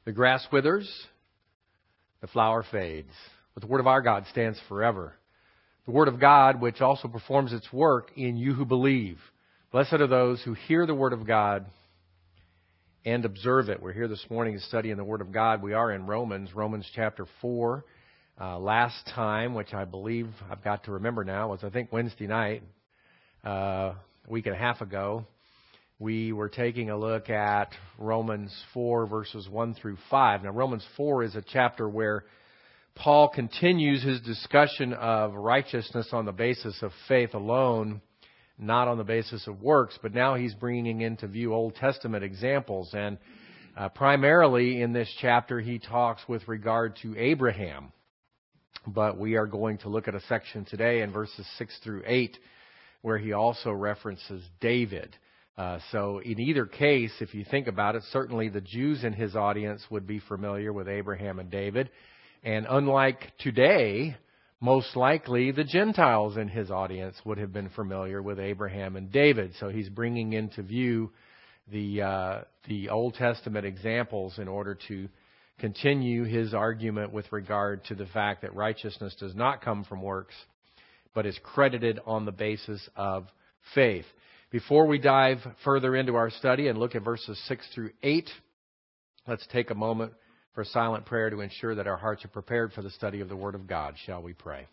The grass withers, the flower fades, but the word of our God stands forever. The word of God, which also performs its work in you who believe. Blessed are those who hear the word of God and observe it. We're here this morning studying the word of God. We are in Romans chapter 4. Last time, which I believe I've got to remember now, was I think Wednesday night, a week and a half ago. We were taking a look at Romans 4 verses 1 through 5. Now Romans 4 is a chapter where Paul continues his discussion of righteousness on the basis of faith alone, not on the basis of works, but now he's bringing into view Old Testament examples. And primarily in this chapter he talks with regard to Abraham. But we are going to look at a section today in verses 6 through 8 where he also references David. So in either case, if you think about it, certainly the Jews in his audience would be familiar with Abraham and David. And unlike today, most likely the Gentiles in his audience would have been familiar with Abraham and David. So he's bringing into view the Old Testament examples in order to continue his argument with regard to the fact that righteousness does not come from works, but is credited on the basis of faith. Before we dive further into our study and look at verses 6 through 8, let's take a moment for a silent prayer to ensure that our hearts are prepared for the study of the Word of God. Shall we pray?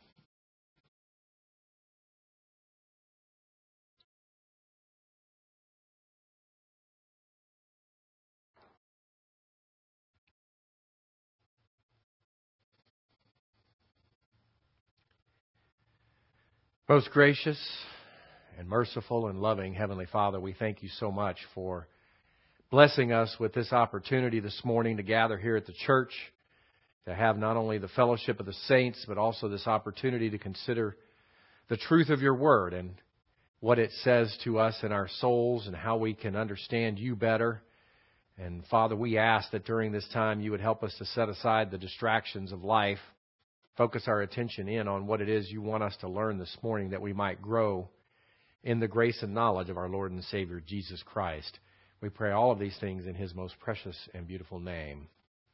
Most gracious and merciful and loving Heavenly Father, we thank you so much for blessing us with this opportunity this morning to gather here at the church, to have not only the fellowship of the saints, but also this opportunity to consider the truth of your word and what it says to us in our souls and how we can understand you better. And Father, we ask that during this time you would help us to set aside the distractions of life, focus our attention in on what it is you want us to learn this morning, that we might grow in the grace and knowledge of our Lord and Savior, Jesus Christ. We pray all of these things in His most precious and beautiful name.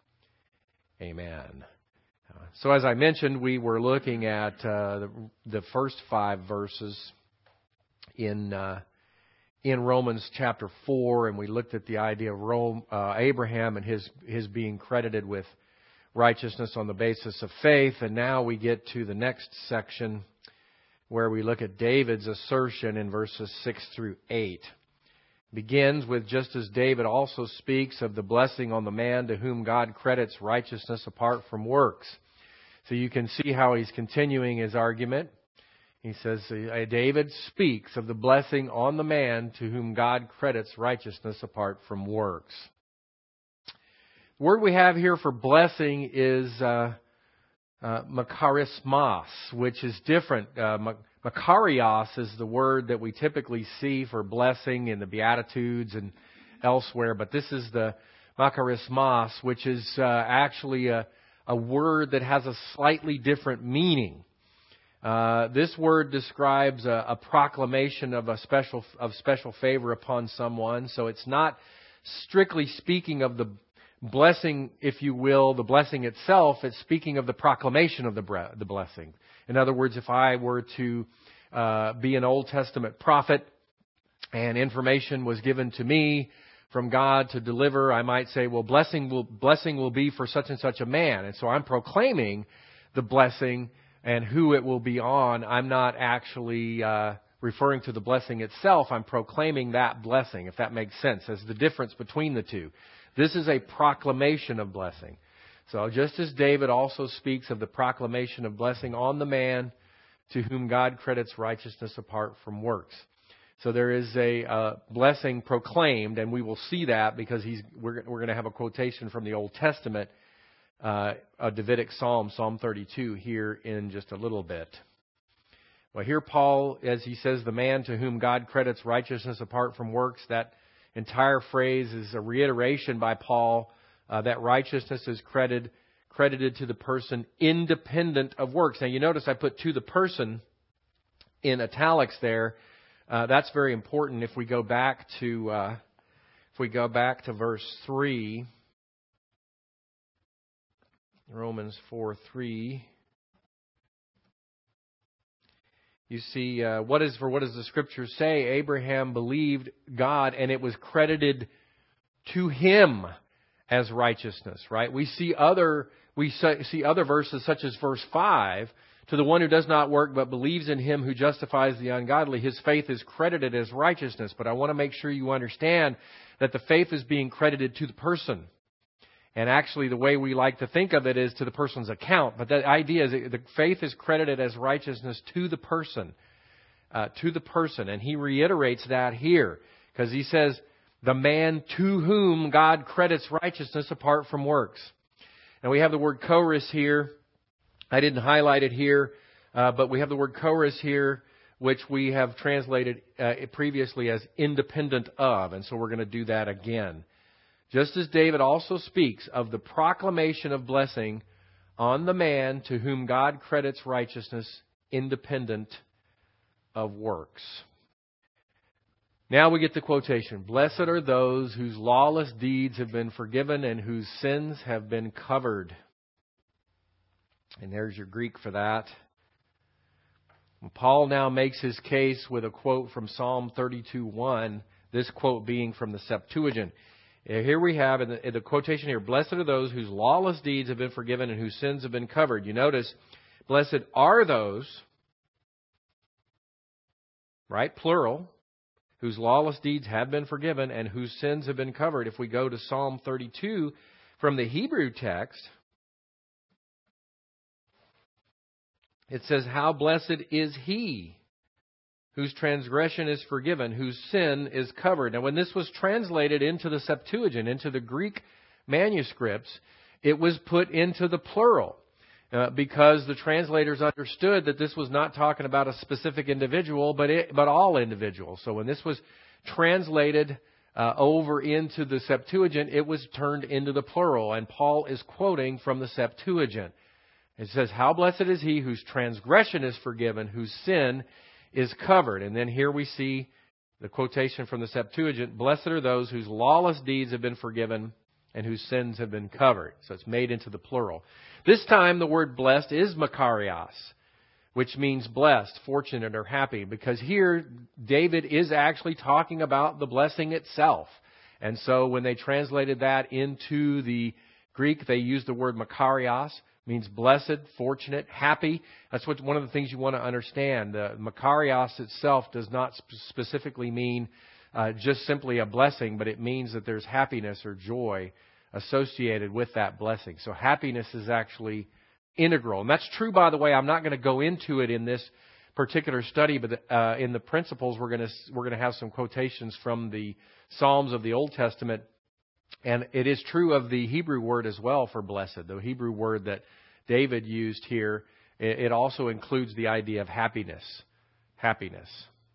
Amen. So as I mentioned, we were looking at the first 5 verses in Romans chapter 4, and we looked at the idea of Abraham and his being credited with righteousness on the basis of faith. And now we get to the next section where we look at David's assertion in verses 6 through 8. Begins with, just as David also speaks of the blessing on the man to whom God credits righteousness apart from works. So you can see how he's continuing his argument. He says, David speaks of the blessing on the man to whom God credits righteousness apart from works. The word we have here for blessing is makarismos, which is different. Makarios is the word that we typically see for blessing in the Beatitudes and elsewhere, but this is the makarismos, which is actually a word that has a slightly different meaning. This word describes a proclamation of special favor upon someone, so it's not strictly speaking of the blessing, if you will, the blessing itself. It's speaking of the proclamation of the blessing. In other words, if I were to be an Old Testament prophet and information was given to me from God to deliver, I might say, well, blessing will be for such and such a man. And so I'm proclaiming the blessing and who it will be on. I'm not actually referring to the blessing itself. I'm proclaiming that blessing, if that makes sense, as the difference between the two. This is a proclamation of blessing. So just as David also speaks of the proclamation of blessing on the man to whom God credits righteousness apart from works. So there is a blessing proclaimed, and we will see that because we're going to have a quotation from the Old Testament, a Davidic psalm, Psalm 32, here in just a little bit. Well, here Paul, as he says, the man to whom God credits righteousness apart from works, that entire phrase is a reiteration by Paul that righteousness is credited to the person independent of works. Now you notice I put to the person in italics there. That's very important. If we go back to verse 3, Romans 4:3. You see, what does the Scripture say? Abraham believed God, and it was credited to him as righteousness. Right? We see other verses such as verse 5. To the one who does not work but believes in him who justifies the ungodly, his faith is credited as righteousness. But I want to make sure you understand that the faith is being credited to the person. And actually the way we like to think of it is to the person's account. But the idea is that the faith is credited as righteousness to the person. And he reiterates that here. Because he says, the man to whom God credits righteousness apart from works. Now we have the word choris here. I didn't highlight it here, but we have the word choris here, which we have translated previously as independent of. And so we're going to do that again. Just as David also speaks of the proclamation of blessing on the man to whom God credits righteousness independent of works. Now we get the quotation. Blessed are those whose lawless deeds have been forgiven and whose sins have been covered. And there's your Greek for that. Paul now makes his case with a quote from Psalm 32:1, this quote being from the Septuagint. Here we have in the quotation here, blessed are those whose lawless deeds have been forgiven and whose sins have been covered. You notice, blessed are those, right, plural, whose lawless deeds have been forgiven and whose sins have been covered. If we go to Psalm 32 from the Hebrew text, it says, how blessed is he whose transgression is forgiven, whose sin is covered. Now, when this was translated into the Septuagint, into the Greek manuscripts, it was put into the plural because the translators understood that this was not talking about a specific individual, but all individuals. So when this was translated over into the Septuagint, it was turned into the plural, and Paul is quoting from the Septuagint. It says, how blessed is he whose transgression is forgiven, whose sin is covered. And then here we see the quotation from the Septuagint, blessed are those whose lawless deeds have been forgiven and whose sins have been covered. So it's made into the plural. This time the word blessed is makarios, which means blessed, fortunate, or happy, because here David is actually talking about the blessing itself. And so when they translated that into the Greek, they used the word makarios. Means blessed, fortunate, happy. That's one of the things you want to understand. Makarios itself does not specifically mean just simply a blessing, but it means that there's happiness or joy associated with that blessing. So happiness is actually integral. And that's true, by the way. I'm not going to go into it in this particular study, but in the principles, we're going to have some quotations from the Psalms of the Old Testament. And it is true of the Hebrew word as well for blessed. The Hebrew word that David used here, it also includes the idea of happiness. Happiness.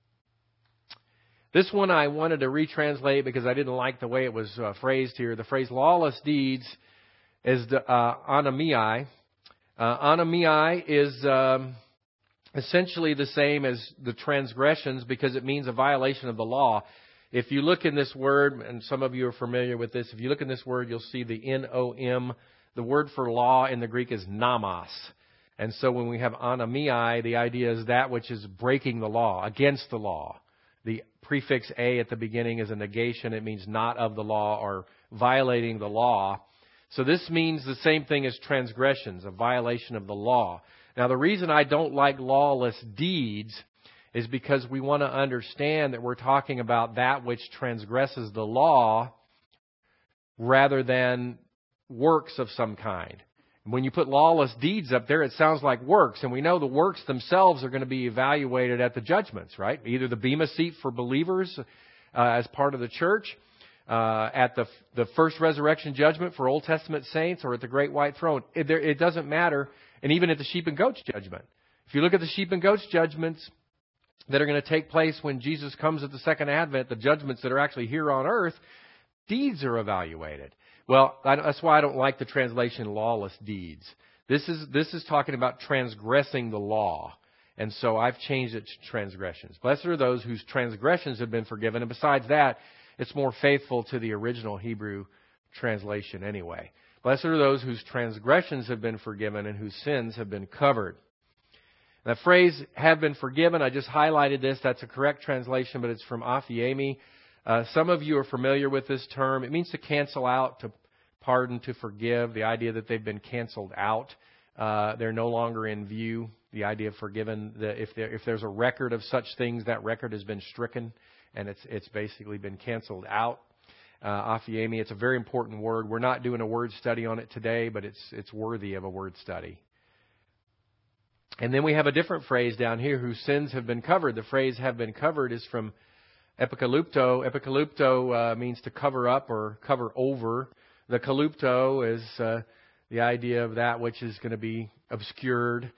This one I wanted to retranslate because I didn't like the way it was phrased here. The phrase lawless deeds is the anomai. Anomai is essentially the same as the transgressions because it means a violation of the law. If you look in this word, and some of you are familiar with this, if you look in this word, you'll see the N-O-M. The word for law in the Greek is nomos. And so when we have anomai, the idea is that which is breaking the law, against the law. The prefix A at the beginning is a negation. It means not of the law or violating the law. So this means the same thing as transgressions, a violation of the law. Now the reason I don't like lawless deeds is because we want to understand that we're talking about that which transgresses the law rather than works of some kind. When you put lawless deeds up there, it sounds like works. And we know the works themselves are going to be evaluated at the judgments, right? Either the Bema seat for believers as part of the church, at the first resurrection judgment for Old Testament saints, or at the great white throne. It doesn't matter. And even at the sheep and goats judgment. If you look at the sheep and goats judgments that are going to take place when Jesus comes at the second advent, the judgments that are actually here on earth, deeds are evaluated. Well, that's why I don't like the translation lawless deeds. This is talking about transgressing the law. And so I've changed it to transgressions. Blessed are those whose transgressions have been forgiven. And besides that, it's more faithful to the original Hebrew translation anyway. Blessed are those whose transgressions have been forgiven and whose sins have been covered. That phrase, have been forgiven, I just highlighted this. That's a correct translation, but it's from Aphiemi. Some of you are familiar with this term. It means to cancel out, to pardon, to forgive. The idea that they've been canceled out. They're no longer in view. The idea of forgiven. If there's a record of such things, that record has been stricken, and it's basically been canceled out. Aphiemi, it's a very important word. We're not doing a word study on it today, but it's worthy of a word study. And then we have a different phrase down here, whose sins have been covered. The phrase have been covered is from epikalypto. Epikalypto means to cover up or cover over. The kalypto is the idea of that which is going to be obscured.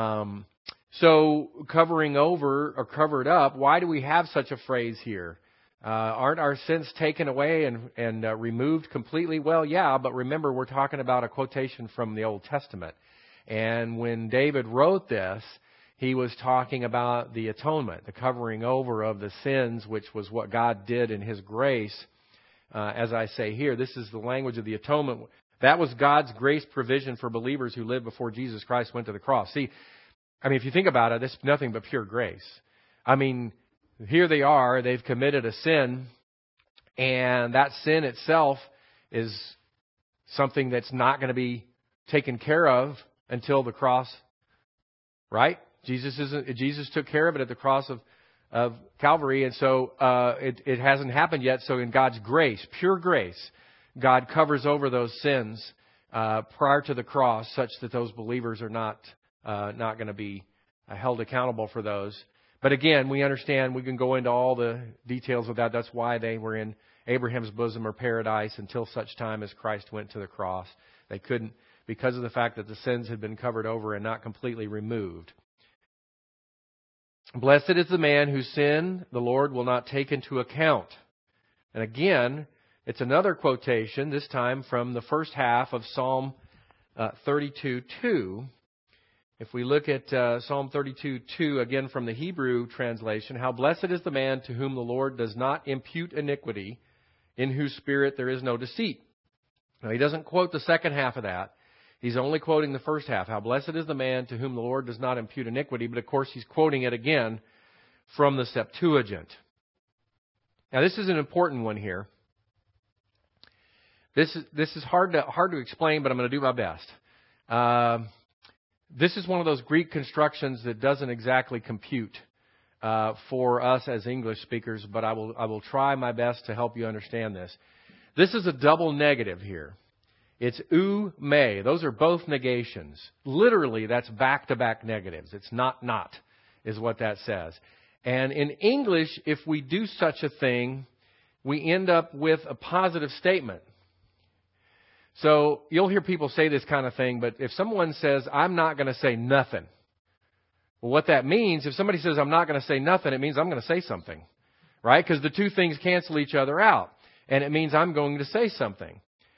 So covering over or covered up, why do we have such a phrase here? Aren't our sins taken away and removed completely? Well, yeah, but remember we're talking about a quotation from the Old Testament. And when David wrote this, he was talking about the atonement, the covering over of the sins, which was what God did in His grace. As I say here, this is the language of the atonement. That was God's grace provision for believers who lived before Jesus Christ went to the cross. See, I mean, if you think about it, it's nothing but pure grace. I mean, here they are, they've committed a sin, and that sin itself is something that's not going to be taken care of until the cross, right? Jesus took care of it at the cross of Calvary, and so it hasn't happened yet. So in God's grace, pure grace, God covers over those sins prior to the cross, such that those believers are not going to be held accountable for those. But again, we understand, we can go into all the details of that. That's why they were in Abraham's bosom or paradise until such time as Christ went to the cross. They couldn't, because of the fact that the sins had been covered over and not completely removed. Blessed is the man whose sin the Lord will not take into account. And again, it's another quotation, this time from the first half of Psalm 32:2. If we look at Psalm 32:2, again from the Hebrew translation, how blessed is the man to whom the Lord does not impute iniquity, in whose spirit there is no deceit. Now, he doesn't quote the second half of that. He's only quoting the first half. How blessed is the man to whom the Lord does not impute iniquity. But of course, he's quoting it again from the Septuagint. Now, this is an important one here. This is hard to explain, but I'm going to do my best. This is one of those Greek constructions that doesn't exactly compute for us as English speakers, but I will try my best to help you understand this. This is a double negative here. It's ou, may. Those are both negations. Literally, that's back-to-back negatives. It's not, is what that says. And in English, if we do such a thing, we end up with a positive statement. So you'll hear people say this kind of thing, but if someone says, I'm not going to say nothing, well, what that means, if somebody says, I'm not going to say nothing, it means I'm going to say something, right? Because the two things cancel each other out, and it means I'm going to say something.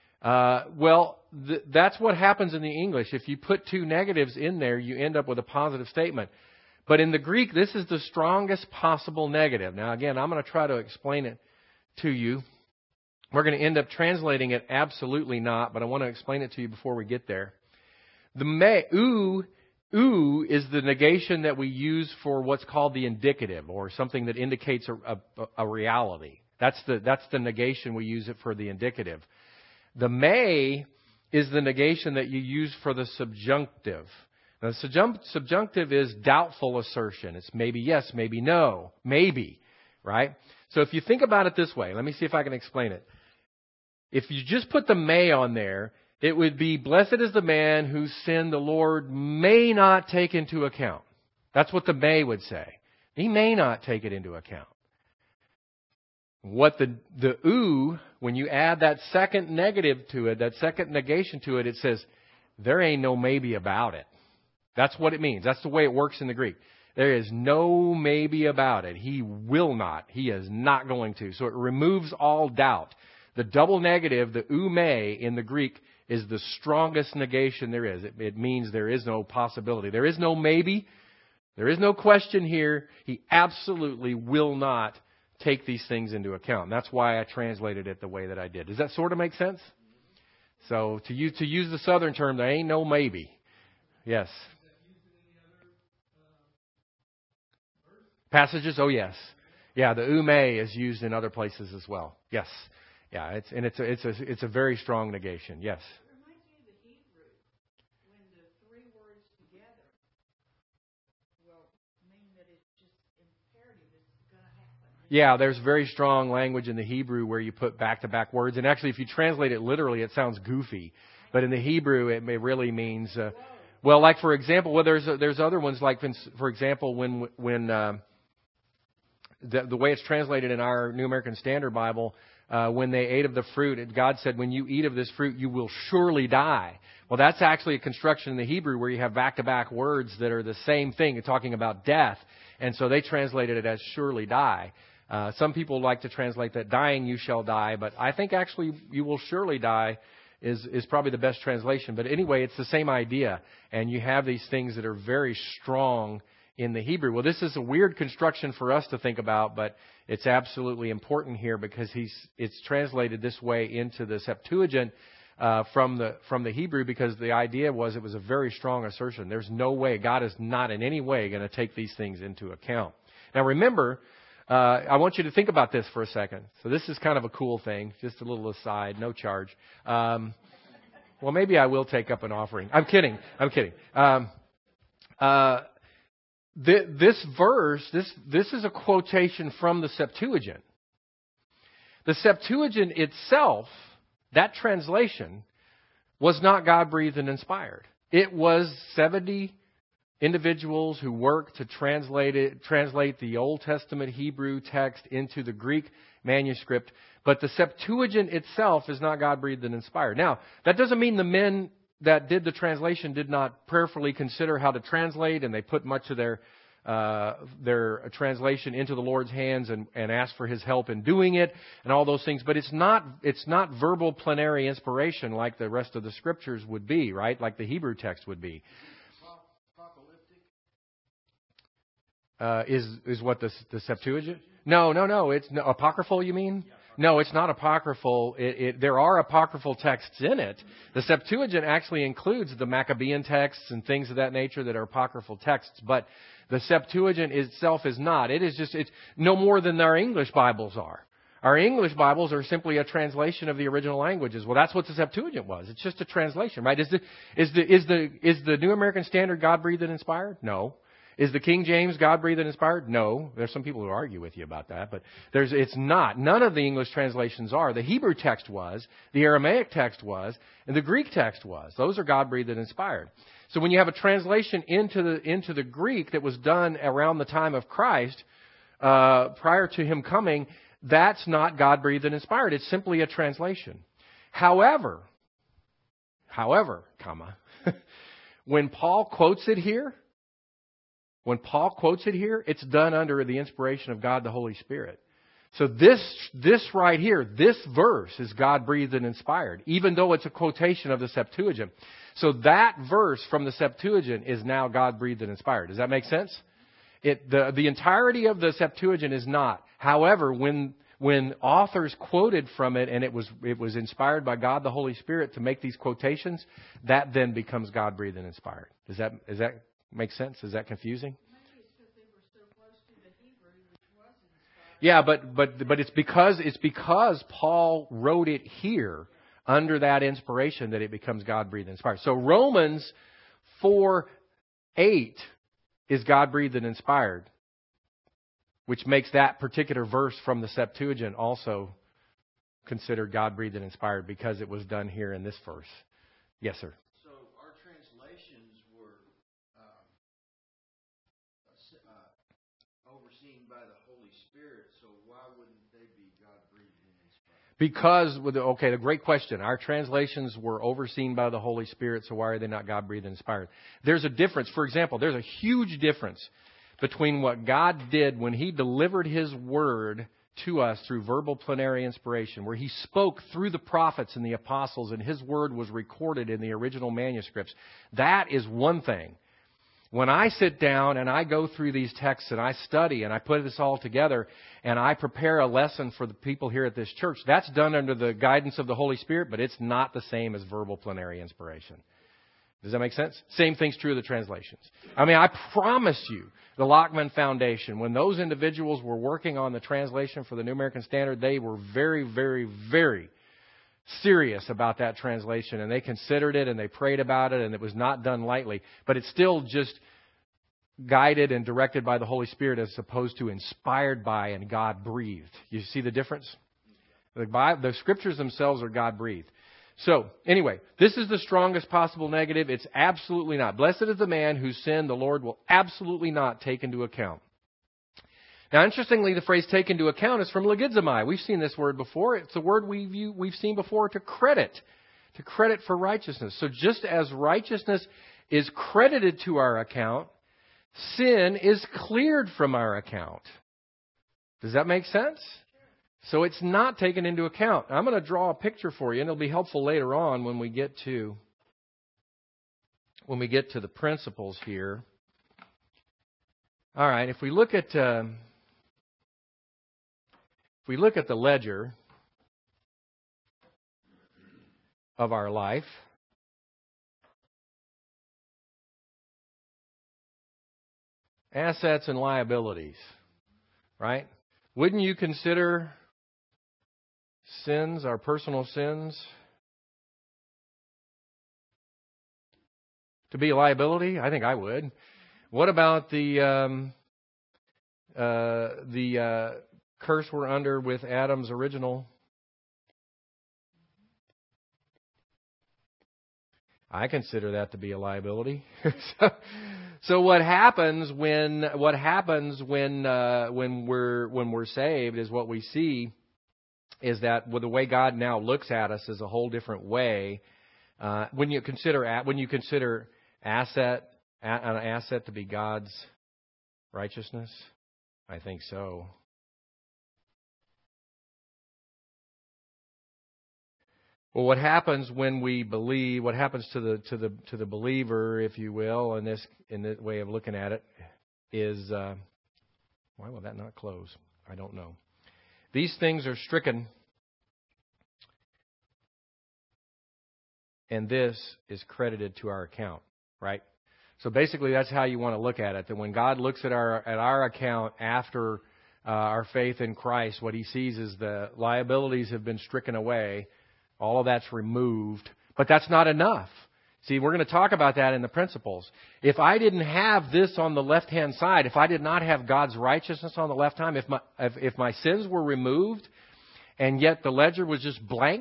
That's what happens in the English. If you put two negatives in there, you end up with a positive statement. But in the Greek, this is the strongest possible negative. Now, again, I'm going to try to explain it to you. We're going to end up translating it absolutely not, but I want to explain it to you before we get there. The ou is the negation that we use for what's called the indicative, or something that indicates a reality. That's the negation we use it for the indicative. The may is the negation that you use for the subjunctive. Now, the subjunctive is doubtful assertion. It's maybe yes, maybe no, maybe, right? So if you think about it this way, let me see if I can explain it. If you just put the may on there, it would be, blessed is the man whose sin the Lord may not take into account. That's what the may would say. He may not take it into account. What the ou, when you add that second negative to it, that second negation to it, it says, there ain't no maybe about it. That's what it means. That's the way it works in the Greek. There is no maybe about it. He will not. He is not going to. So it removes all doubt. The double negative, the ou may in the Greek, is the strongest negation there is. It means there is no possibility. There is no maybe. There is no question here. He absolutely will not take these things into account. And that's why I translated it the way that I did. Does that sort of make sense? So to use the Southern term, there ain't no maybe. Yes. Passages? Oh, yes. Yeah, the ume is used in other places as well. Yes. Yeah, it's a very strong negation. Yes. It reminds me of the Hebrew, when the three words together will mean that it's just imperative, it's going to happen. Yeah, there's very strong language in the Hebrew where you put back-to-back words. And actually, if you translate it literally, it sounds goofy. But in the Hebrew, it really means... well, like, for example, there's other ones, like, for example, when the way it's translated in our New American Standard Bible, when they ate of the fruit, God said, when you eat of this fruit, you will surely die. Well, that's actually a construction in the Hebrew where you have back-to-back words that are the same thing, talking about death. And so they translated it as surely die. Some people like to translate that dying you shall die, but I think actually you will surely die is probably the best translation. But anyway, it's the same idea. And you have these things that are very strong in the Hebrew. Well, this is a weird construction for us to think about, but it's absolutely important here because it's translated this way into the Septuagint from the Hebrew, because the idea was it was a very strong assertion. There's no way, God is not in any way going to take these things into account. Now remember, I want you to think about this for a second. So this is kind of a cool thing, just a little aside, no charge. Well, maybe I will take up an offering. I'm kidding. This verse, this is a quotation from the Septuagint. The Septuagint itself, that translation, was not God-breathed and inspired. It was 70 individuals who worked to translate the Old Testament Hebrew text into the Greek manuscript. But the Septuagint itself is not God-breathed and inspired. Now, that doesn't mean the men that did the translation did not prayerfully consider how to translate, and they put much of their translation into the Lord's hands and asked for His help in doing it and all those things. But it's not verbal plenary inspiration like the rest of the Scriptures would be, right? Like the Hebrew text would be. Is what the Septuagint? No. It's apocryphal, you mean? No, it's not apocryphal. There are apocryphal texts in it. The Septuagint actually includes the Maccabean texts and things of that nature that are apocryphal texts, but the Septuagint itself is not. It's no more than our English Bibles are. Our English Bibles are simply a translation of the original languages. Well, that's what the Septuagint was. It's just a translation, right? Is the New American Standard God-breathed and inspired? No. Is the King James God-breathed and inspired? No. There's some people who argue with you about that, but it's not. None of the English translations are. The Hebrew text was, the Aramaic text was, and the Greek text was. Those are God-breathed and inspired. So when you have a translation into the Greek that was done around the time of Christ, prior to Him coming, that's not God-breathed and inspired. It's simply a translation. However, when Paul quotes it here, it's done under the inspiration of God the Holy Spirit. So this right here, this verse is God-breathed and inspired, even though it's a quotation of the Septuagint. So that verse from the Septuagint is now God-breathed and inspired. Does that make sense? The entirety of the Septuagint is not. However, when authors quoted from it and it was inspired by God the Holy Spirit to make these quotations, that then becomes God-breathed and inspired. Does that make sense? Is that confusing? Maybe it's because they were so close to the Hebrew, which was inspired. Yeah, but it's because Paul wrote it here under that inspiration that it becomes God-breathed and inspired. So Romans 4:8 is God-breathed and inspired, which makes that particular verse from the Septuagint also considered God-breathed and inspired because it was done here in this verse. Yes, sir. So our translations were overseen by the Holy Spirit, so why wouldn't they be God-breathed and inspired? Because, a great question. Our translations were overseen by the Holy Spirit, so why are they not God-breathed and inspired? There's a difference. For example, there's a huge difference between what God did when He delivered His Word to us through verbal plenary inspiration, where He spoke through the prophets and the apostles and His Word was recorded in the original manuscripts. That is one thing. when I sit down and I go through these texts and I study and I put this all together and I prepare a lesson for the people here at this church, that's done under the guidance of the Holy Spirit, but it's not the same as verbal plenary inspiration. Does that make sense? Same thing's true of the translations. I mean, I promise you, the Lockman Foundation, when those individuals were working on the translation for the New American Standard, they were very, very, very serious about that translation, and they considered it and they prayed about it, and it was not done lightly. But it's still just guided and directed by the Holy Spirit as opposed to inspired by and God breathed. You see the difference? The Scriptures themselves are God breathed. So, anyway, this is the strongest possible negative. It's absolutely not. Blessed is the man whose sin the Lord will absolutely not take into account. Now, interestingly, the phrase take into account is from legizomai. We've seen this word before. It's a word we've seen before, to credit for righteousness. So just as righteousness is credited to our account, sin is cleared from our account. Does that make sense? So it's not taken into account. I'm going to draw a picture for you, and it'll be helpful later on when we get to the principles here. All right, if we look at the ledger of our life, assets and liabilities, right? Wouldn't you consider sins, our personal sins, to be a liability? I think I would. What about the curse we're under with Adam's original? I consider that to be a liability. So what happens when we're saved is what we see is that the way God now looks at us is a whole different way. When you consider an asset to be God's righteousness, I think so. Well, what happens when we believe? What happens to the believer, if you will, in this way of looking at it, is why will that not close? I don't know. These things are stricken, and this is credited to our account, right? So basically, that's how you want to look at it. That when God looks at our account after our faith in Christ, what He sees is the liabilities have been stricken away. All of that's removed. But that's not enough. See, we're going to talk about that in the principles. If I didn't have this on the left-hand side, if I did not have God's righteousness on the left hand, if my sins were removed and yet the ledger was just blank,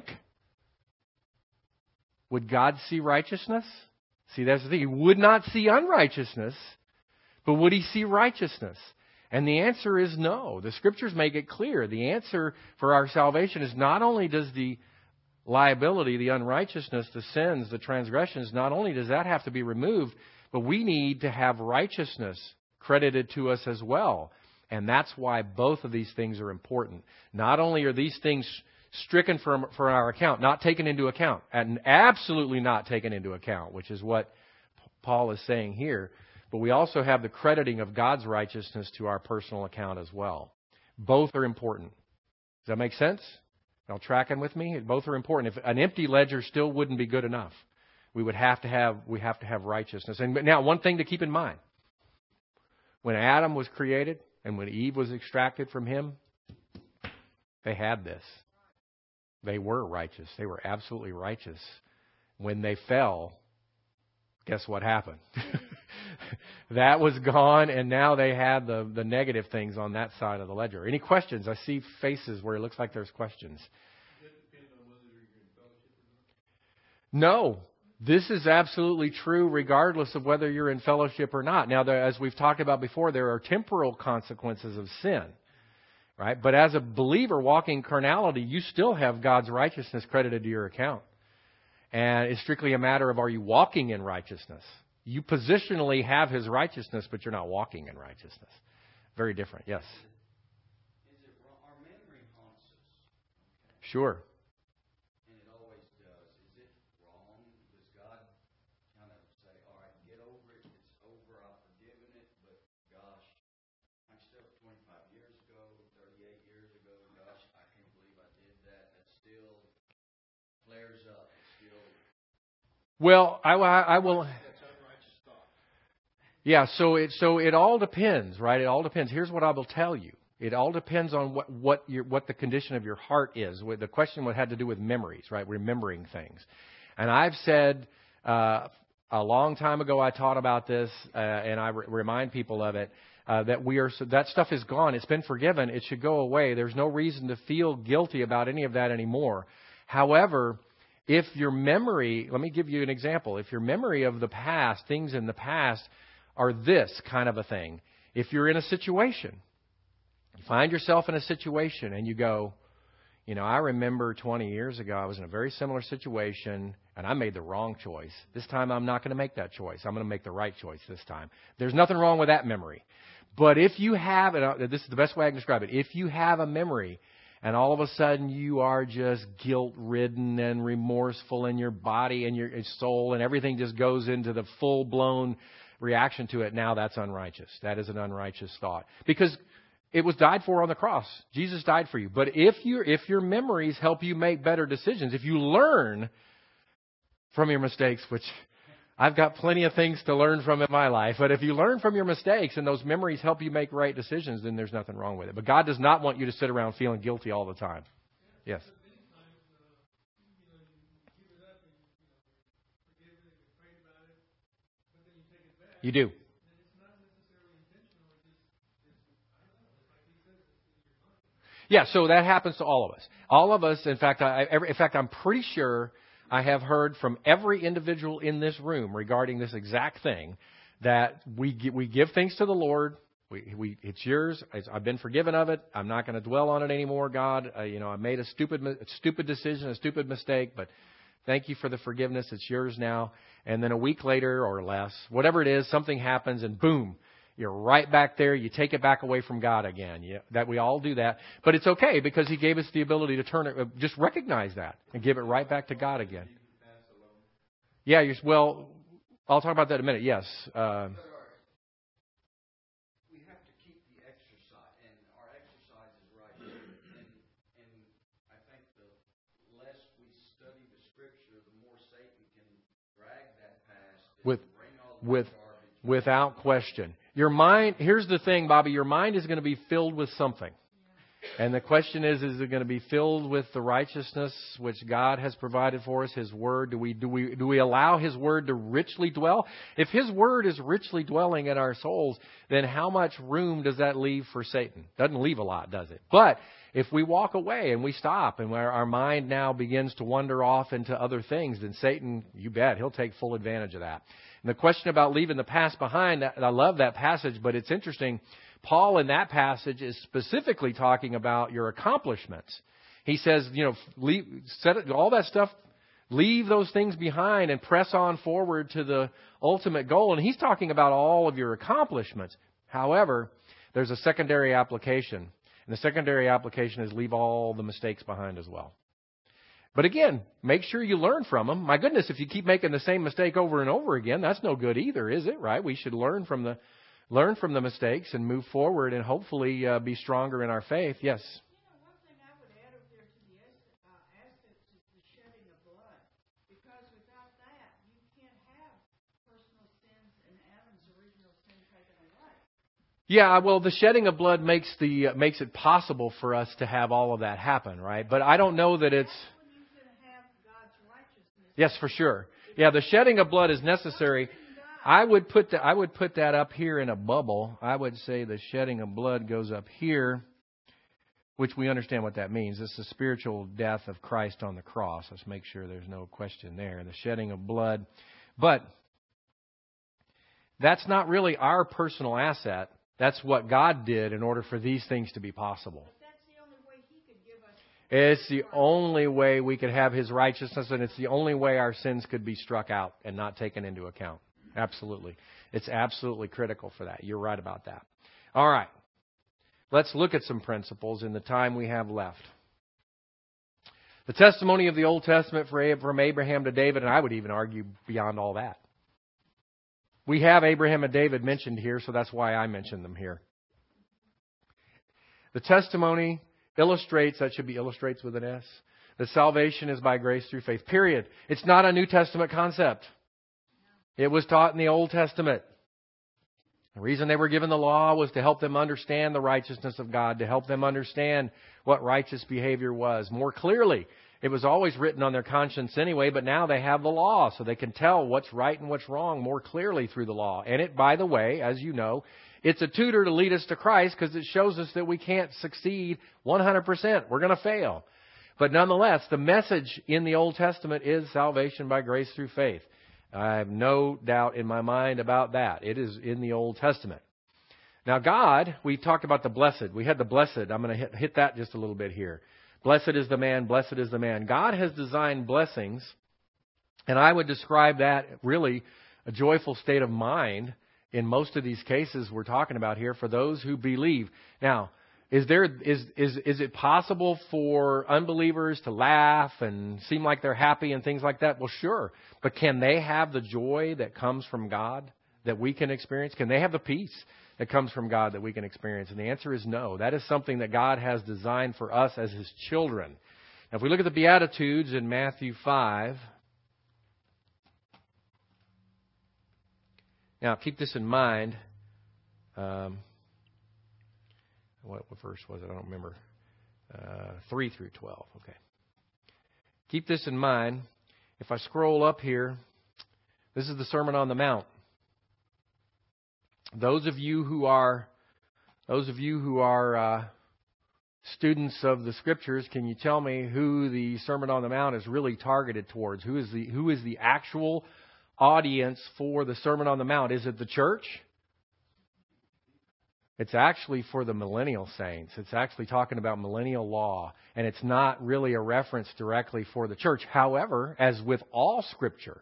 would God see righteousness? See, that's the thing. He would not see unrighteousness, but would He see righteousness? And the answer is no. The Scriptures make it clear. The answer for our salvation is not only does the liability, the unrighteousness, the sins, the transgressions, not only does that have to be removed, but we need to have righteousness credited to us as well. And that's why both of these things are important. Not only are these things stricken from our account, not taken into account, and absolutely not taken into account, which is what Paul is saying here, but we also have the crediting of God's righteousness to our personal account as well. Both are important. Does that make sense? Y'all tracking with me? Both are important. If an empty ledger still wouldn't be good enough, we have to have righteousness. And now, one thing to keep in mind: when Adam was created and when Eve was extracted from him, they had this. They were righteous. They were absolutely righteous. When they fell, guess what happened? That was gone, and now they had the negative things on that side of the ledger. Any questions? I see faces where it looks like there's questions. Does that depend on whether you're in fellowship or not? No. This is absolutely true regardless of whether you're in fellowship or not. Now, as we've talked about before, there are temporal consequences of sin, right? But as a believer walking carnality, you still have God's righteousness credited to your account. And it's strictly a matter of, are you walking in righteousness? You positionally have His righteousness, but you're not walking in righteousness. Very different, yes. Is it wrong? Our memory haunts us. Okay? Sure. And it always does. Is it wrong? Does God kind of say, all right, get over it, it's over, I'll Well, I will. That's unrighteous thought. Yeah, so it all depends, right? It all depends. Here's what I will tell you. It all depends on what the condition of your heart is. The question had to do with memories, right? Remembering things. And I've said a long time ago I taught about this, and I remind people of it, that stuff is gone. It's been forgiven. It should go away. There's no reason to feel guilty about any of that anymore. However, if your memory, let me give you an example. If your memory of the past, things in the past, are this kind of a thing. If you're in a situation, you find yourself in a situation and you go, I remember 20 years ago I was in a very similar situation and I made the wrong choice. This time I'm not going to make that choice. I'm going to make the right choice this time. There's nothing wrong with that memory. But if you have, and this is the best way I can describe it, if you have a memory and all of a sudden you are just guilt-ridden and remorseful in your body and your soul and everything just goes into the full-blown reaction to it, now that's unrighteous. That is an unrighteous thought. Because it was died for on the cross. Jesus died for you. But if your memories help you make better decisions, if you learn from your mistakes, which I've got plenty of things to learn from in my life, but if you learn from your mistakes and those memories help you make right decisions, then there's nothing wrong with it. But God does not want you to sit around feeling guilty all the time. Yes. You do. Yeah, so that happens to all of us. All of us, in fact, I'm pretty sure I have heard from every individual in this room regarding this exact thing, that we give things to the Lord. It's yours. I've been forgiven of it. I'm not going to dwell on it anymore, God. I made a stupid decision, a stupid mistake, but thank you for the forgiveness. It's yours now. And then a week later or less, whatever it is, something happens and boom, you're right back there. You take it back away from God again. That we all do that. But it's okay because He gave us the ability to turn it, just recognize that and give it right back to God again. Yeah, well, I'll talk about that in a minute. Yes. We have to keep the exercise, and our exercise is right. And I think the less we study the Scripture, the more Satan can drag that past and bring all the garbage. Without question. Your mind, here's the thing, Bobby, your mind is going to be filled with something. And the question is it going to be filled with the righteousness which God has provided for us, His Word? Do we allow His Word to richly dwell? If His Word is richly dwelling in our souls, then how much room does that leave for Satan? Doesn't leave a lot, does it? But if we walk away and we stop and our mind now begins to wander off into other things, then Satan, you bet, he'll take full advantage of that. And the question about leaving the past behind, I love that passage, but it's interesting. Paul in that passage is specifically talking about your accomplishments. He says, set all that stuff, leave those things behind and press on forward to the ultimate goal. And he's talking about all of your accomplishments. However, there's a secondary application. And the secondary application is leave all the mistakes behind as well. But again, make sure you learn from them. My goodness, if you keep making the same mistake over and over again, that's no good either, is it? Right? We should learn from the mistakes and move forward and hopefully be stronger in our faith. Yes. One thing I would add over there to the aspects is the shedding of blood, because without that, you can't have personal sins and Adam's original sin taken away. Yeah, well, the shedding of blood makes it possible for us to have all of that happen, right? But I don't know that it's. Yes, for sure. Yeah, the shedding of blood is necessary. I would put that up here in a bubble. I would say the shedding of blood goes up here, which we understand what that means. It's the spiritual death of Christ on the cross. Let's make sure there's no question there. The shedding of blood. But that's not really our personal asset. That's what God did in order for these things to be possible. It's the only way we could have His righteousness, and it's the only way our sins could be struck out and not taken into account. Absolutely. It's absolutely critical for that. You're right about that. All right. Let's look at some principles in the time we have left. The testimony of the Old Testament from Abraham to David, and I would even argue beyond all that. We have Abraham and David mentioned here, so that's why I mentioned them here. The testimony illustrates, that should be illustrates with an S, that salvation is by grace through faith. Period. It's not a New Testament concept. It was taught in the Old Testament. The reason they were given the law was to help them understand the righteousness of God, to help them understand what righteous behavior was more clearly. It was always written on their conscience anyway, but now they have the law, so they can tell what's right and what's wrong more clearly through the law. And it, by the way, as you know, it's a tutor to lead us to Christ because it shows us that we can't succeed 100%. We're going to fail. But nonetheless, the message in the Old Testament is salvation by grace through faith. I have no doubt in my mind about that. It is in the Old Testament. Now God, we talked about the blessed. We had the blessed. I'm going to hit that just a little bit here. Blessed is the man, blessed is the man. God has designed blessings, and I would describe that really a joyful state of mind in most of these cases we're talking about here for those who believe. Now, is it possible for unbelievers to laugh and seem like they're happy and things like that? Well, sure. But can they have the joy that comes from God that we can experience? Can they have the peace that comes from God that we can experience? And the answer is no. That is something that God has designed for us as His children. Now, if we look at the Beatitudes in Matthew 5, now keep this in mind. What verse was it? I don't remember. 3 through 12. Okay. Keep this in mind. If I scroll up here, this is the Sermon on the Mount. Those of you who are students of the Scriptures, can you tell me who the Sermon on the Mount is really targeted towards? Who is the actual audience for the Sermon on the Mount? Is it the church? It's actually for the millennial saints. It's actually talking about millennial law, and it's not really a reference directly for the church. However, as with all Scripture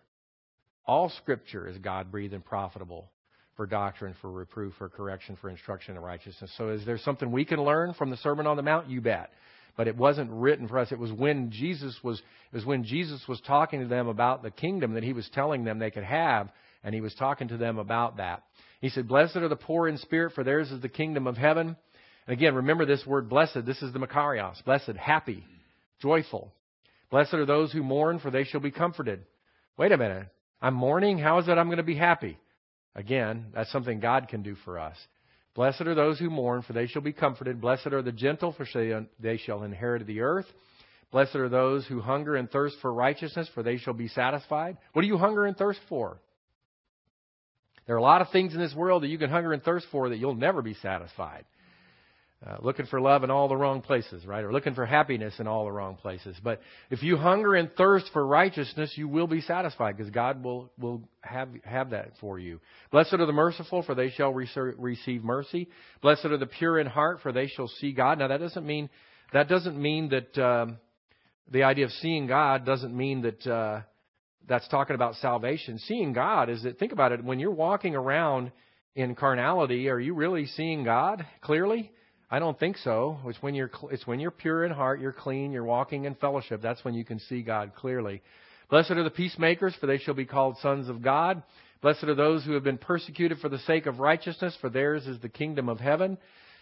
is God-breathed and profitable for doctrine, for reproof, for correction, for instruction in righteousness. So is there something we can learn from the Sermon on the Mount? You bet. But it wasn't written for us. It was when Jesus was talking to them about the kingdom that He was telling them they could have, and He was talking to them about that. He said, "Blessed are the poor in spirit, for theirs is the kingdom of heaven." And again, remember this word blessed. This is the Makarios. Blessed, happy, joyful. Blessed are those who mourn, for they shall be comforted. Wait a minute. I'm mourning? How is it I'm going to be happy? Again, that's something God can do for us. Blessed are those who mourn, for they shall be comforted. Blessed are the gentle, for they shall inherit the earth. Blessed are those who hunger and thirst for righteousness, for they shall be satisfied. What do you hunger and thirst for? There are a lot of things in this world that you can hunger and thirst for that you'll never be satisfied. Looking for love in all the wrong places, right? Or looking for happiness in all the wrong places. But if you hunger and thirst for righteousness, you will be satisfied because God will have that for you. Blessed are the merciful, for they shall receive mercy. Blessed are the pure in heart, for they shall see God. Now that doesn't mean that the idea of seeing God doesn't mean that that's talking about salvation. Seeing God is that, think about it, when you're walking around in carnality, are you really seeing God clearly? I don't think so. It's when you're pure in heart, you're clean, you're walking in fellowship. That's when you can see God clearly. Blessed are the peacemakers, for they shall be called sons of God. Blessed are those who have been persecuted for the sake of righteousness, for theirs is the kingdom of heaven.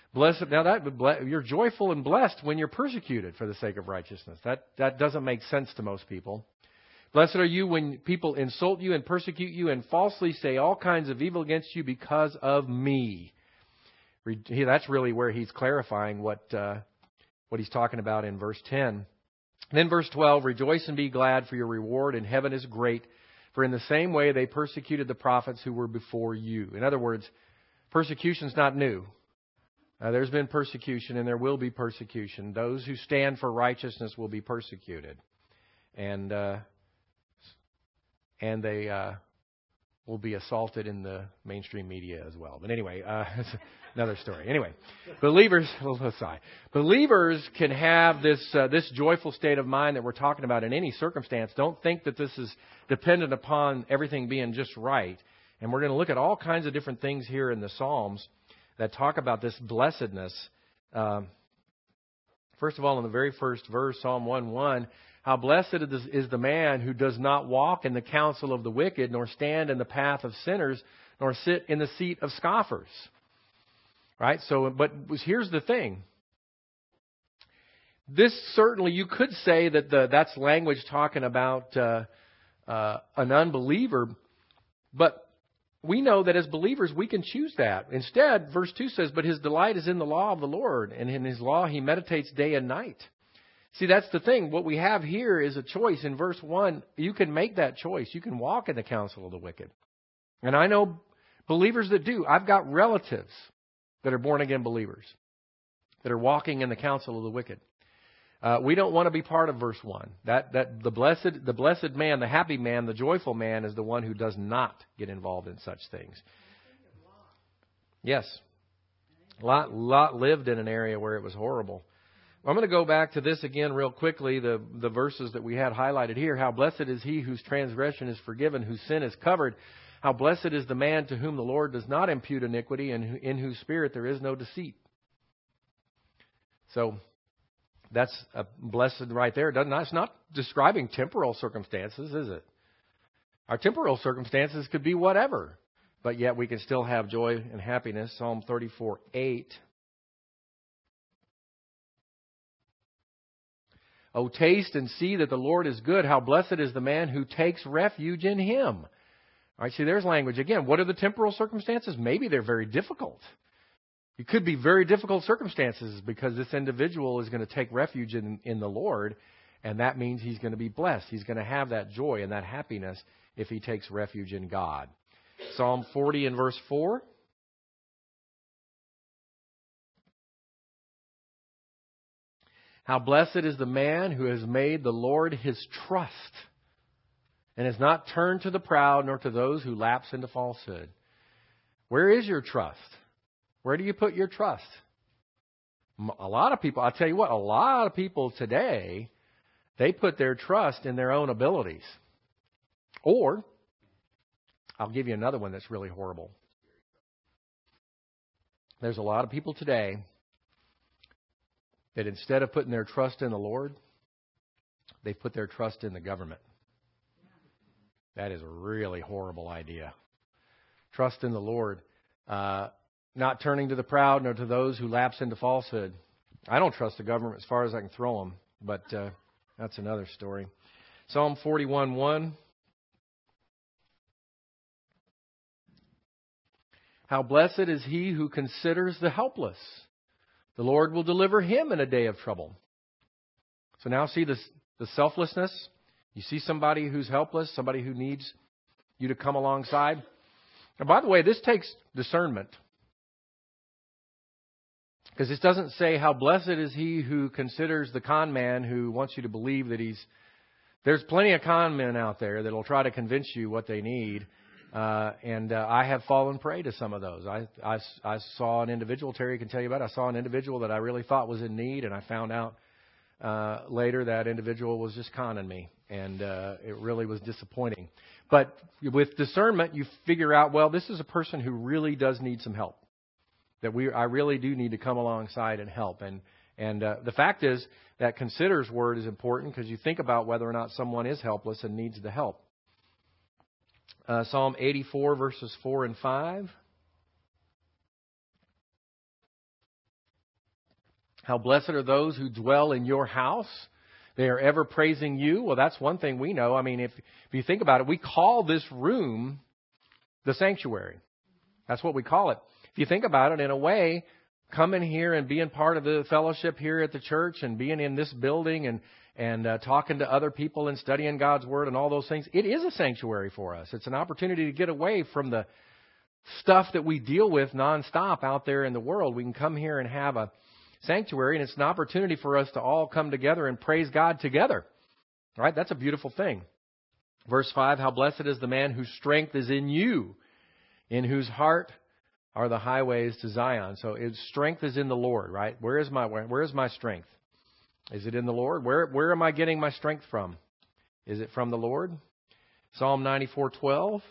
You're joyful and blessed when you're persecuted for the sake of righteousness. That doesn't make sense to most people. Blessed are you when people insult you and persecute you and falsely say all kinds of evil against you because of me. That's really where he's clarifying what he's talking about in verse 10. Then verse 12, rejoice and be glad, for your reward in heaven is great. For in the same way they persecuted the prophets who were before you. In other words, persecution's not new. There's been persecution and there will be persecution. Those who stand for righteousness will be persecuted. And they will be assaulted in the mainstream media as well. But anyway, it's another story. Anyway, believers can have this joyful state of mind that we're talking about in any circumstance. Don't think that this is dependent upon everything being just right. And we're going to look at all kinds of different things here in the Psalms that talk about this blessedness. First of all, in the very first verse, Psalm 1:1, how blessed is the man who does not walk in the counsel of the wicked, nor stand in the path of sinners, nor sit in the seat of scoffers. Right? So, but here's the thing. this certainly, you could say that that's language talking about an unbeliever, but we know that as believers we can choose that. Instead, verse 2 says, but his delight is in the law of the Lord, and in his law he meditates day and night. See, that's the thing. What we have here is a choice. In verse 1, you can make that choice. You can walk in the counsel of the wicked. And I know believers that do. I've got relatives that are born-again believers that are walking in the counsel of the wicked. We don't want to be part of verse 1. That the blessed man, the happy man, the joyful man is the one who does not get involved in such things. Yes. Lot lived in an area where it was horrible. I'm going to go back to this again real quickly, the verses that we had highlighted here. How blessed is he whose transgression is forgiven, whose sin is covered. How blessed is the man to whom the Lord does not impute iniquity, and in whose spirit there is no deceit. So that's a blessed right there. It's not describing temporal circumstances, is it? Our temporal circumstances could be whatever, but yet we can still have joy and happiness. Psalm 34:8. Oh, taste and see that the Lord is good. How blessed is the man who takes refuge in him. All right, see, there's language again. What are the temporal circumstances? Maybe they're very difficult. It could be very difficult circumstances because this individual is going to take refuge in the Lord, and that means he's going to be blessed. He's going to have that joy and that happiness if he takes refuge in God. Psalm 40 and verse 4. How blessed is the man who has made the Lord his trust and has not turned to the proud nor to those who lapse into falsehood. Where is your trust? Where do you put your trust? A lot of people, I'll tell you what, a lot of people today, they put their trust in their own abilities. Or, I'll give you another one that's really horrible. There's a lot of people today that instead of putting their trust in the Lord, they put their trust in the government. That is a really horrible idea. Trust in the Lord. Not turning to the proud nor to those who lapse into falsehood. I don't trust the government as far as I can throw them, but that's another story. Psalm 41:1. How blessed is he who considers the helpless. The Lord will deliver him in a day of trouble. So now see the selflessness. You see somebody who's helpless, somebody who needs you to come alongside. And by the way, this takes discernment. Because this doesn't say how blessed is he who considers the con man who wants you to believe that there's plenty of con men out there that will try to convince you what they need. And I have fallen prey to some of those. I saw an individual, Terry can tell you about it. I saw an individual that I really thought was in need, and I found out later that individual was just conning me. And it really was disappointing. But with discernment, you figure out, well, this is a person who really does need some help. I really do need to come alongside and help. And the fact is that considers word is important because you think about whether or not someone is helpless and needs the help. Psalm 84, verses 4 and 5. How blessed are those who dwell in your house. They are ever praising you. Well, that's one thing we know. I mean, if you think about it, we call this room the sanctuary. That's what we call it. If you think about it, in a way, coming here and being part of the fellowship here at the church and being in this building and talking to other people and studying God's Word and all those things, it is a sanctuary for us. It's an opportunity to get away from the stuff that we deal with nonstop out there in the world. We can come here and have a sanctuary, and it's an opportunity for us to all come together and praise God together. All right? That's a beautiful thing. Verse 5, how blessed is the man whose strength is in you, in whose heart are the highways to Zion. So strength is in the Lord, right? Where is my strength? Is it in the Lord? Where am I getting my strength from? Is it from the Lord? Psalm 94:12.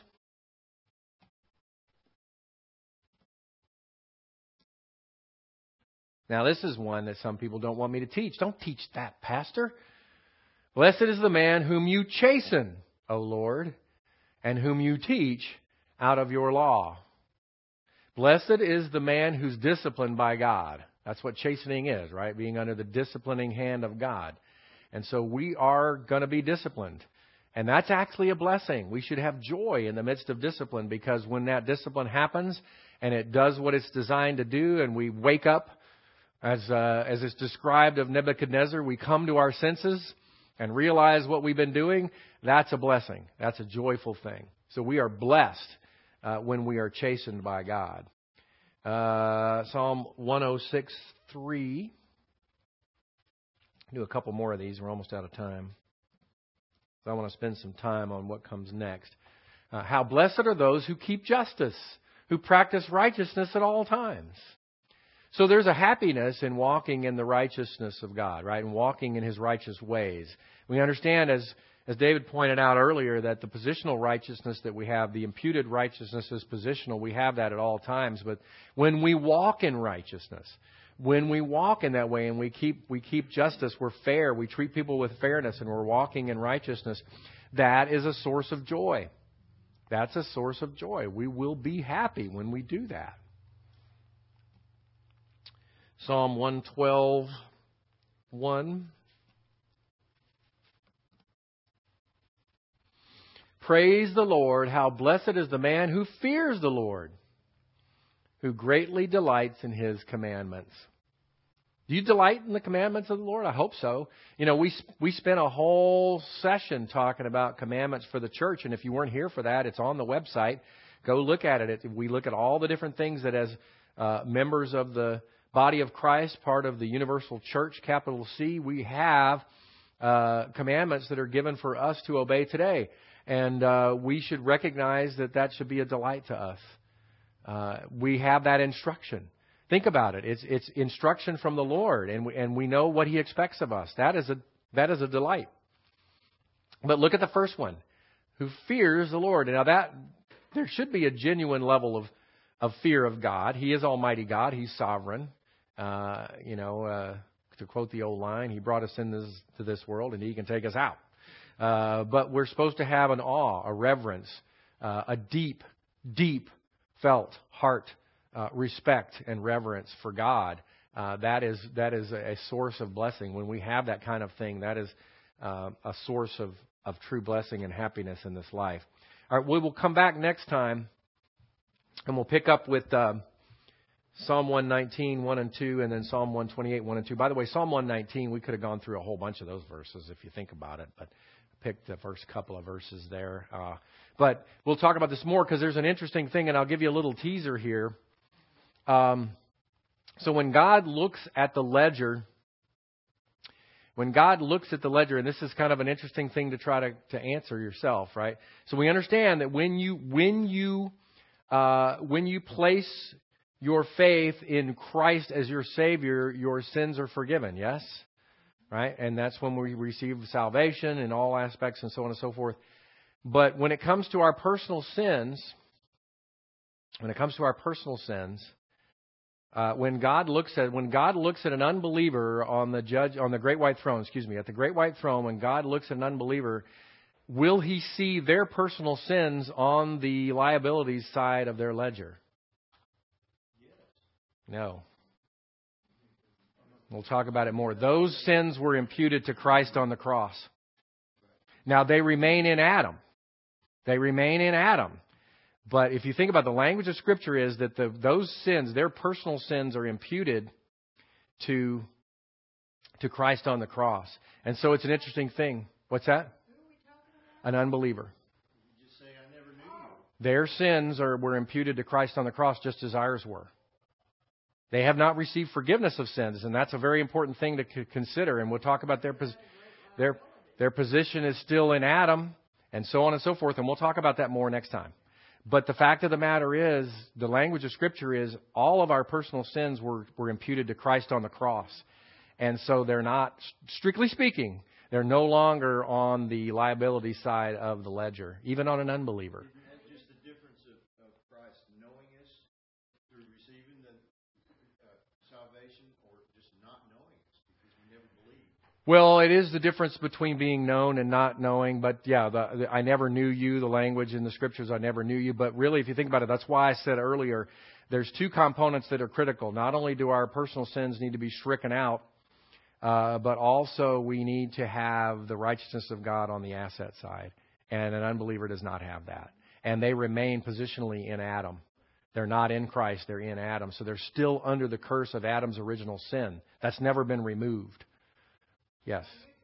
Now, this is one that some people don't want me to teach. Don't teach that, Pastor. Blessed is the man whom you chasten, O Lord, and whom you teach out of your law. Blessed is the man who's disciplined by God. That's what chastening is, right? Being under the disciplining hand of God. And so we are going to be disciplined. And that's actually a blessing. We should have joy in the midst of discipline, because when that discipline happens and it does what it's designed to do, and we wake up, as it's described of Nebuchadnezzar, we come to our senses and realize what we've been doing, that's a blessing. That's a joyful thing. So we are blessed when we are chastened by God. Psalm 106:3. Do a couple more of these. We're almost out of time. So I want to spend some time on what comes next. How blessed are those who keep justice, who practice righteousness at all times. So there's a happiness in walking in the righteousness of God, right? And walking in His righteous ways. We understand, as David pointed out earlier, that the positional righteousness that we have, the imputed righteousness is positional. We have that at all times. But when we walk in righteousness, when we walk in that way and we keep justice, we're fair, we treat people with fairness, and we're walking in righteousness, that is a source of joy. That's a source of joy. We will be happy when we do that. Psalm 112:1. Praise the Lord, how blessed is the man who fears the Lord, who greatly delights in His commandments. Do you delight in the commandments of the Lord? I hope so. You know, we spent a whole session talking about commandments for the church, and if you weren't here for that, it's on the website. Go look at it. We look at all the different things that as members of the body of Christ, part of the universal church, capital C, we have commandments that are given for us to obey today. And we should recognize that should be a delight to us. We have that instruction. Think about it. It's instruction from the Lord, and we know what He expects of us. That is a delight. But look at the first one, who fears the Lord. Now there should be a genuine level of fear of God. He is Almighty God. He's sovereign. To quote the old line, He brought us into this world, and He can take us out. But we're supposed to have an awe, a reverence, a deep, deep felt heart, respect and reverence for God. That is a source of blessing. When we have that kind of thing, that is a source of true blessing and happiness in this life. All right, we will come back next time, and we'll pick up with Psalm 119, 1 and 2, and then Psalm 128, 1 and 2. By the way, Psalm 119, we could have gone through a whole bunch of those verses if you think about it, but I picked the first couple of verses there. But we'll talk about this more because there's an interesting thing, and I'll give you a little teaser here. So when God looks at the ledger, and this is kind of an interesting thing to try to answer yourself, right? So we understand that when you place your faith in Christ as your Savior, your sins are forgiven, yes? Right? And that's when we receive salvation in all aspects and so on and so forth. But when it comes to our personal sins, when God looks at an unbeliever on the great white throne, at the great white throne, when God looks at an unbeliever, will He see their personal sins on the liabilities side of their ledger? No. We'll talk about it more. Those sins were imputed to Christ on the cross. Now, they remain in Adam. But if you think about the language of Scripture is that those sins, their personal sins, are imputed to Christ on the cross. And so it's an interesting thing. What's that? An unbeliever. You just say, I never knew you. Their sins were imputed to Christ on the cross just as ours were. They have not received forgiveness of sins, and that's a very important thing to consider. And we'll talk about their position is still in Adam, and so on and so forth. And we'll talk about that more next time. But the fact of the matter is, the language of Scripture is all of our personal sins were imputed to Christ on the cross. And so they're not, strictly speaking, they're no longer on the liability side of the ledger, even on an unbeliever. Isn't that just the difference of Christ knowing us through receiving the salvation, or just not knowing us because we never believed? Well, it is the difference between being known and not knowing. But yeah, I never knew you, the language in the Scriptures, I never knew you. But really, if you think about it, that's why I said earlier there's two components that are critical. Not only do our personal sins need to be stricken out, but also we need to have the righteousness of God on the asset side. And an unbeliever does not have that. And they remain positionally in Adam. They're not in Christ, they're in Adam. So they're still under the curse of Adam's original sin. That's never been removed. Yes?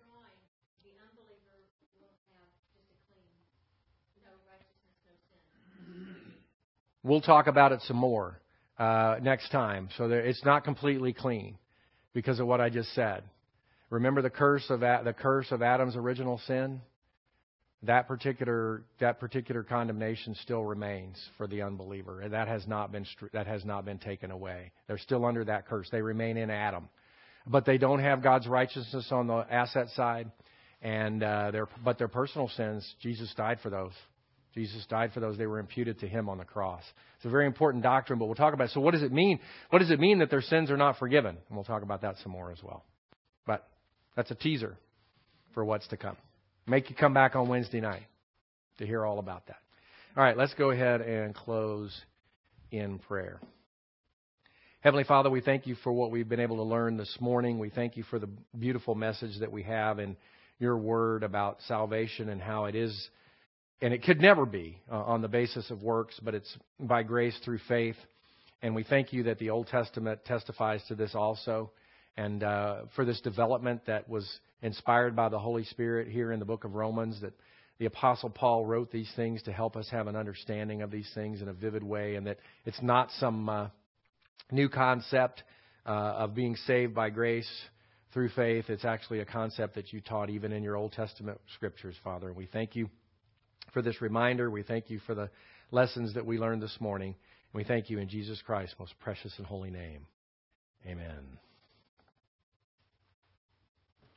The unbeliever will have just a clean, no righteousness, no sin. We'll talk about it some more next time. So it's not completely clean because of what I just said. Remember the curse of Adam's original sin? That particular condemnation still remains for the unbeliever, and that has not been taken away. They're still under that curse. They remain in Adam, but they don't have God's righteousness on the asset side, and but their personal sins, Jesus died for those. Jesus died for those. They were imputed to Him on the cross. It's a very important doctrine, but we'll talk about it. So what does it mean? What does it mean that their sins are not forgiven? And we'll talk about that some more as well. But that's a teaser for what's to come. Make you come back on Wednesday night to hear all about that. All right, let's go ahead and close in prayer. Heavenly Father, we thank you for what we've been able to learn this morning. We thank you for the beautiful message that we have in your word about salvation and how it is, and it could never be on the basis of works, but it's by grace through faith. And we thank you that the Old Testament testifies to this also, and for this development that was inspired by the Holy Spirit here in the book of Romans, that the Apostle Paul wrote these things to help us have an understanding of these things in a vivid way, and that it's not some new concept of being saved by grace through faith. It's actually a concept that you taught even in your Old Testament scriptures, Father. And we thank you for this reminder. We thank you for the lessons that we learned this morning. And we thank you in Jesus Christ's most precious and holy name. Amen.